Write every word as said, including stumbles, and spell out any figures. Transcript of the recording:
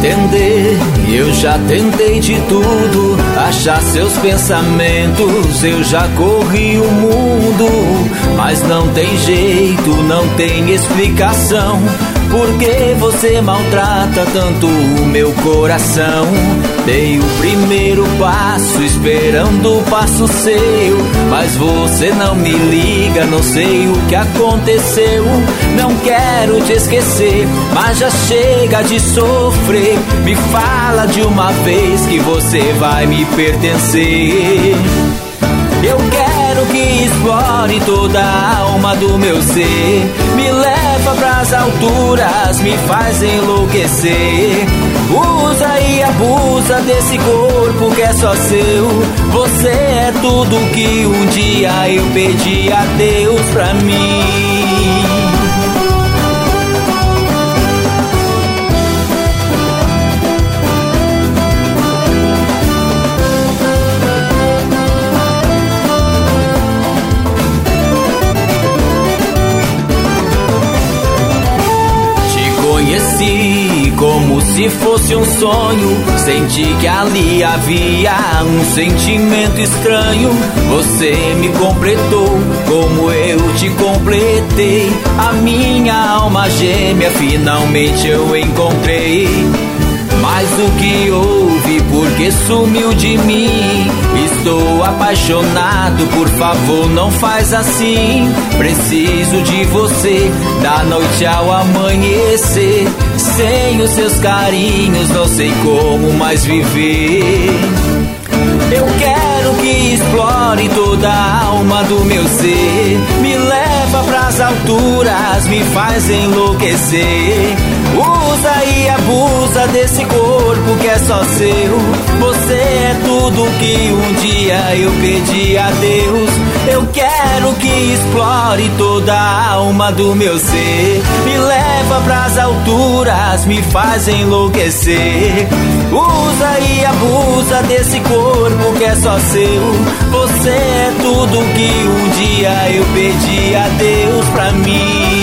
entender. Eu já tentei de tudo, achar seus pensamentos. Eu já corri o mundo, mas não tem jeito, não tem explicação. Por que você maltrata tanto o meu coração? Dei o primeiro passo, esperando o passo seu, mas você não me liga, não sei o que aconteceu. Não quero te esquecer, mas já chega de sofrer. Me fala de uma vez que você vai me pertencer. Eu quero que explore toda a alma do meu ser. Me leva pras alturas, me faz enlouquecer. Usa e abusa desse corpo que é só seu. Você é tudo que um dia eu pedi a Deus pra mim. Conheci como se fosse um sonho, senti que ali havia um sentimento estranho. Você me completou como eu te completei. A minha alma gêmea finalmente eu encontrei. Mas o que houve, porque sumiu de mim? Estou apaixonado, por favor não faz assim. Preciso de você, da noite ao amanhecer. Sem os seus carinhos não sei como mais viver. Eu quero que explore toda a alma do meu ser. Me leva pras alturas, me faz enlouquecer. Usa e abusa desse corpo que é só seu. Você é tudo que um dia eu pedi a Deus. Eu quero que explore toda a alma do meu ser. Me leva pras alturas, me faz enlouquecer. Usa e abusa desse corpo que é só seu. Você é tudo que um dia eu pedi a Deus pra mim.